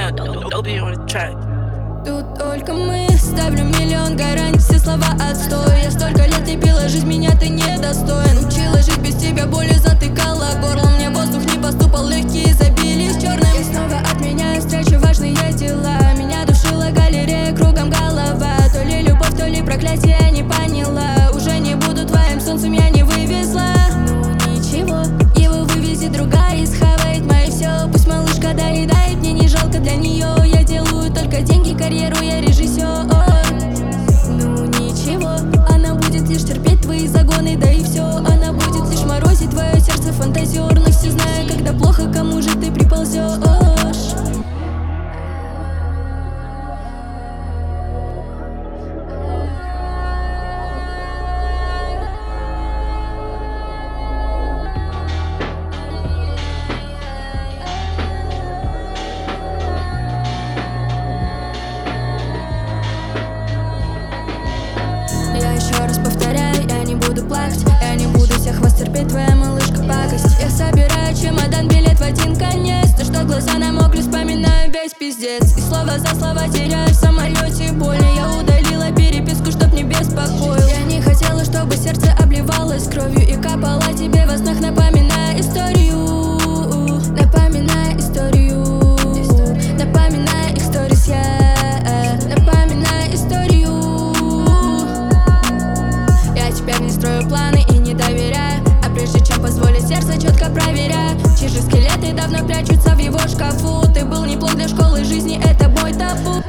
Dobby on the track. Тут только мы, ставлю миллион гарантий, все слова отстой. Я столько лет лепила, жизнь меня ты недостоин. Учила жить без тебя, болью затыкала горло. Мне воздух не поступал, легкие забились черным. Я снова отменяю встречи, важные дела. Меня душила галерея, кругом голова. То ли любовь, то ли проклятие, я не поняла. Уже не буду твоим солнцем, я не вывезла. Ну ничего, его вывезет другая, схавает мои все. Пусть малышка доедает, мне не жалко для нее. Я делаю только деньги, карьеру, я режиссер. Ну ничего, она будет лишь терпеть твои загоны, да и все. Она будет лишь морозить твое сердце, фантазер. Но все знают, когда плохо, кому же ты приползешь. Я еще раз повторяю, я не буду плакать, я не буду всех вас терпеть, твоя малышка пакость. Я собираю чемодан, билет в один конец. То, что глаза намокли, вспоминаю весь пиздец. И слово за слово теряю в самолете больно. Я удалила переписку, чтоб не беспокоил. Я не хотела, чтобы сердце обливалось кровью и капало тебе во снах, напоминая историю. Напоминая историю. Напоминая их сторис, я напоминая историю. Я теперь не строю планы и не доверяю. А прежде чем позволить сердце, четко проверяю. Чьи скелеты давно прячутся в его шкафу. Ты был неплох для школы жизни, это мой табу.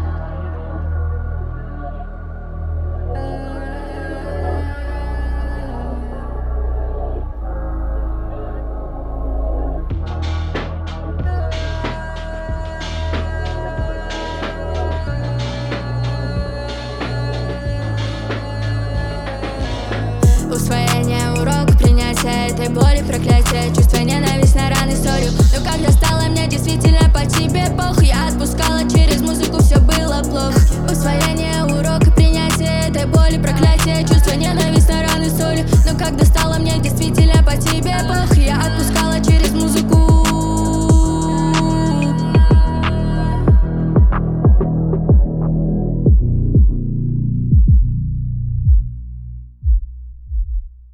Усвоение, урок, принятие этой боли, проклятие, чувство, ненависть на раны, солью. Но когда стало мне действительно по тебе похуй, я отпускала через музыку, все было плохо. Усвоение, урок, принятие этой боли, проклятие, чувство, ненависть на раны, солью. Но когда стало мне действительно по тебе похуй,